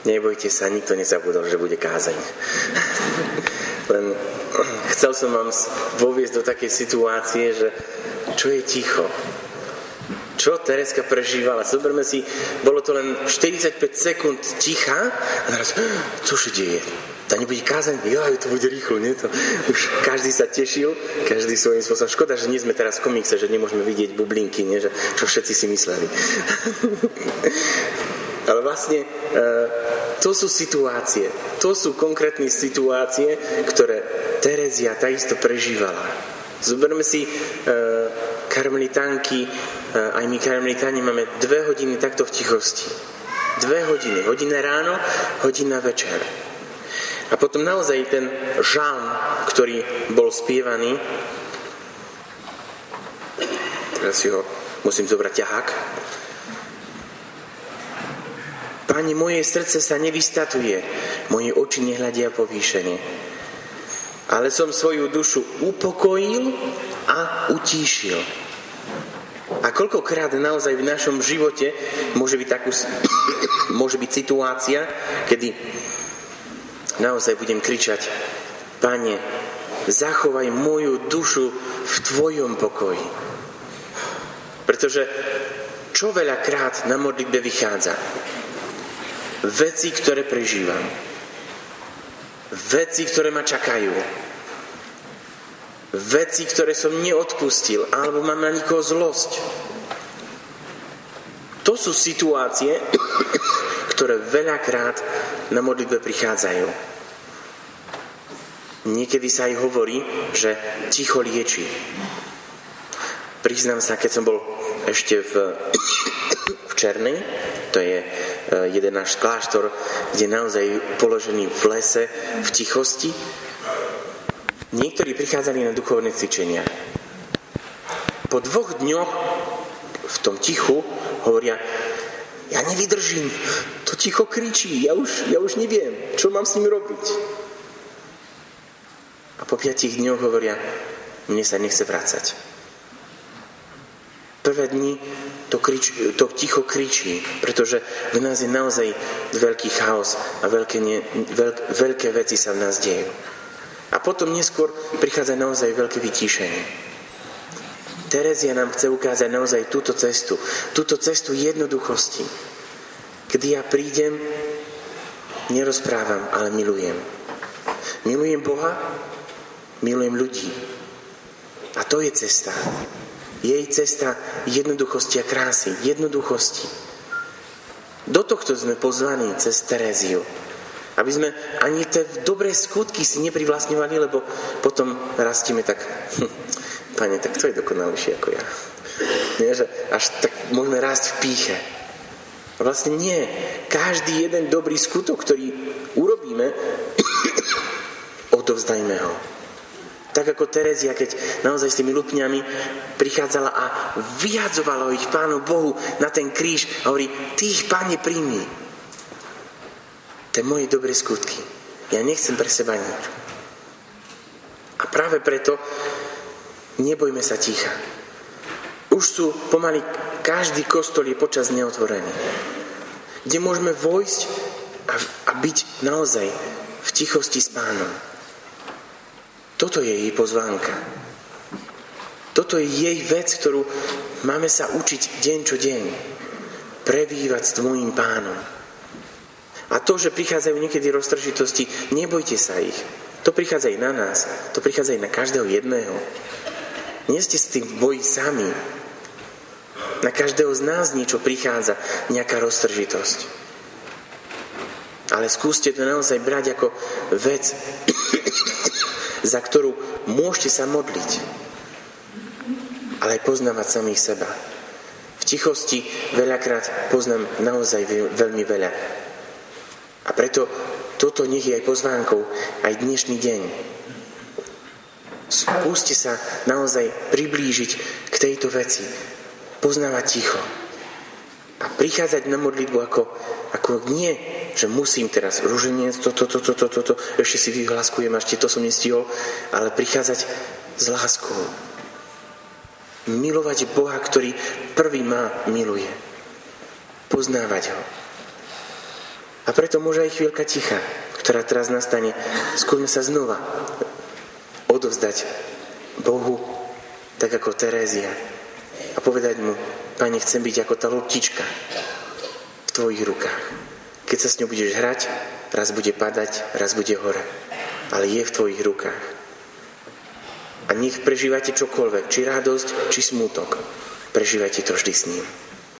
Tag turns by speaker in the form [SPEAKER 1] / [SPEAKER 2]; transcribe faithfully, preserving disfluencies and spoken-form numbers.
[SPEAKER 1] Nebojte sa, nikto nezabudol, že bude kázeň. Len chcel som vám voviesť do takej situácie, že čo je ticho. Čo Tereska prežívala? Zoberme si, bolo to len štyridsaťpäť sekúnd ticha a naraz, čo sa deje? To nebude kázeň? Jaj, to bude rýchlo, nie? To už každý sa tešil, každý svojím spôsobom. Škoda, že nie sme teraz v komikse, že nemôžeme vidieť bublinky, nie? Že, čo všetci si mysleli. Ale vlastne e, to sú situácie, to sú konkrétne situácie, ktoré Terezia takisto prežívala. Zoberme si e, karmelitánky, e, aj my karmelitáni máme dve hodiny takto v tichosti. Dve hodiny, hodina ráno, hodina večer. A potom naozaj ten žalm, ktorý bol spievaný, teraz si ho musím zobrať ťahák. Pane, moje srdce sa nevystatuje, moje oči nehľadia povýšenie. Ale som svoju dušu upokojil a utíšil. A koľkokrát naozaj v našom živote môže byť, takú, môže byť situácia, kedy naozaj budem kričať: Pane, zachovaj moju dušu v tvojom pokoji. Pretože čo veľakrát na modlitbe vychádza? Veci, ktoré prežívam. Veci, ktoré ma čakajú. Veci, ktoré som neodpustil, alebo mám na nikoho zlosť. To sú situácie, ktoré veľakrát na modlitbe prichádzajú. Niekedy sa aj hovorí, že ticho lieči. Priznám sa, keď som bol ešte v, v Černej, to je jeden náš kláštor, kde naozaj položený v lese, v tichosti. Niektorí prichádzali na duchovné cvičenia. Po dvoch dňoch v tom tichu hovoria: ja nevydržím, to ticho kričí, ja už, ja už neviem, čo mám s ním robiť. A po piatich dňoch hovoria: mne sa nechce vrácať. Prvé dni to, krič, to ticho kričí, pretože v nás je naozaj veľký chaos a veľké, ne, veľk, veľké veci sa v nás dejú. A potom neskôr prichádza naozaj veľké vytíšenie. Terezia nám chce ukázať naozaj túto cestu, túto cestu jednoduchosti. Kedy ja prídem, nerozprávam, ale milujem. Milujem Boha, milujem ľudí. A to je cesta. Jej cesta jednoduchosti a krásy, jednoduchosti. Do tohto sme pozvaní cez Tereziu. Aby sme ani tie dobré skutky si neprivlastňovali, lebo potom rastieme tak: hm, Pane, tak to je dokonalejšie ako ja. Nie, že až tak môžeme rásť v pýche. A vlastne nie. Každý jeden dobrý skutok, ktorý urobíme, odovzdajme ho. Tak ako Terezia, keď naozaj s tými lupňami prichádzala a vyhadzovala ich Pánu Bohu na ten kríž a hovorí: Ty ich, Pane, príjmi. To je moje dobré skutky. Ja nechcem pre seba nič. A práve preto nebojme sa ticha. Už sú pomaly, každý kostol je počas dňa otvorený. Kde môžeme vojsť a, a byť naozaj v tichosti s Pánom. Toto je jej pozvánka. Toto je jej vec, ktorú máme sa učiť deň čo deň. Prebývať s tvojím Pánom. A to, že prichádzajú niekedy roztržitosti, nebojte sa ich. To prichádza aj na nás. To prichádza aj na každého jedného. Nie ste s tým v boji sami. Na každého z nás niečo prichádza, nejaká roztržitosť. Ale skúste to naozaj brať ako vec, za ktorú môžete sa modliť, ale aj poznávať samých seba. V tichosti veľakrát poznám naozaj veľmi veľa. A preto toto nech je aj pozvánkou, aj dnešný deň. Skúste sa naozaj priblížiť k tejto veci, poznávať ticho a prichádzať na modlitbu ako, ako nie, že musím teraz ruženec, toto, toto, toto, toto, ešte si vyhlaskujem, ešte to som nestihol, ale prichádzať s láskou. Milovať Boha, ktorý prvý ma miluje. Poznávať ho. A preto môže aj chvíľka ticha, ktorá teraz nastane. Skúsme sa znova odovzdať Bohu, tak ako Terézia. A povedať mu: Pane, chcem byť ako tá loptička v tvojich rukách. Keď sa s ňou budeš hrať, raz bude padať, raz bude hore. Ale je v tvojich rukách. A nech prežívate čokoľvek, či radosť, či smútok. Prežívajte to vždy s ním.